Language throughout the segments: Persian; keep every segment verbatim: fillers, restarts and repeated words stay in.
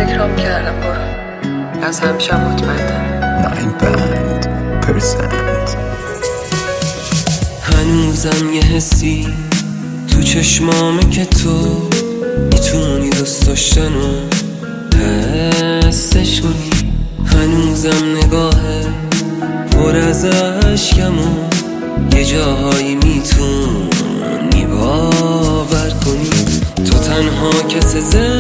فکرام کردم برو، از همیشه مطمئنم ناین پنج پرسنت. هنوزم یه حسی تو چشمامه که تو میتونی دوست داشتنو حسش کنی. هنوزم نگاهه پر از اشکمو یه جاهایی میتونی باور کنی. تو تنها کس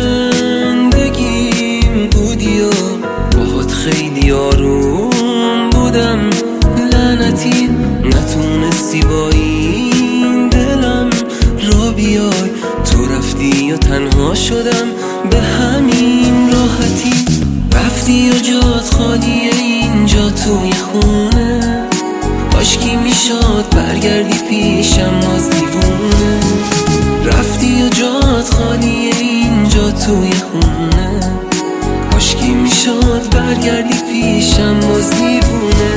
زندگیم بودی و باهات خیلی آروم بودم. لعنتی نتونستی با این دلم را بیای. تو رفتی و تنها شدم به همین راحتی. رفتی و جات خالیه اینجا توی خونه. کاشکی میشد برگردی پیشم باز دیوونه. رفتی و جات خالیه اینجا توی خونه. کاشکی میشد برگردی پیشم باز دیوونه.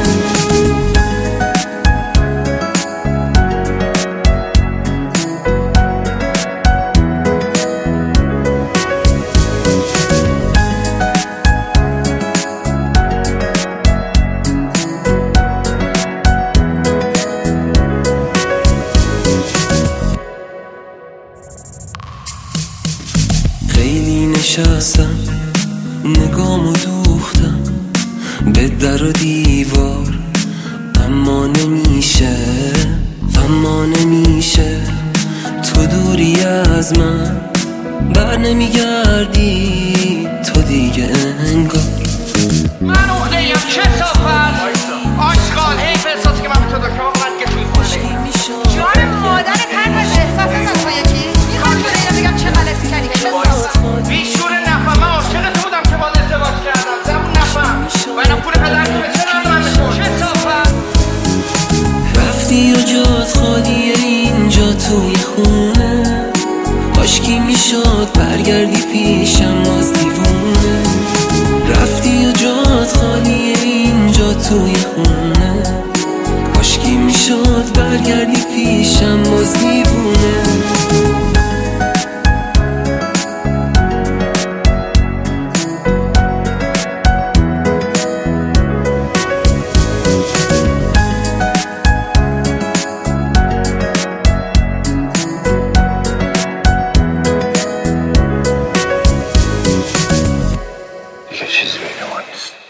خیلی نشستم نگامو دوختم به در و دیوار، اما نمیشه اما نمیشه. تو دوری از من بر نمیگردی تو دیگه انگار. من اخته ایم چه صافت آشغال حیف احساسی که من به تو داشتم من که توی خونه جان مادر تنها احساس از تو یکی میخوام تو دیگه بگم چه غلطی کردی که صافت بیشور نفهم. من عاشق تو بودم که با ازدواج کردم زبون نفهم و اینم پول پدر که چه ندارم من به تو چه صافت. رفتی و جات خالیه اینجا توی خونه. کاشکی میشد برگردی پیشم باز دیوونه. رفتی و جات خالیه اینجا توی خونه. کاشکی میشد برگردی پیشم باز دیوونه. دیگه چیزی بین ما نیست.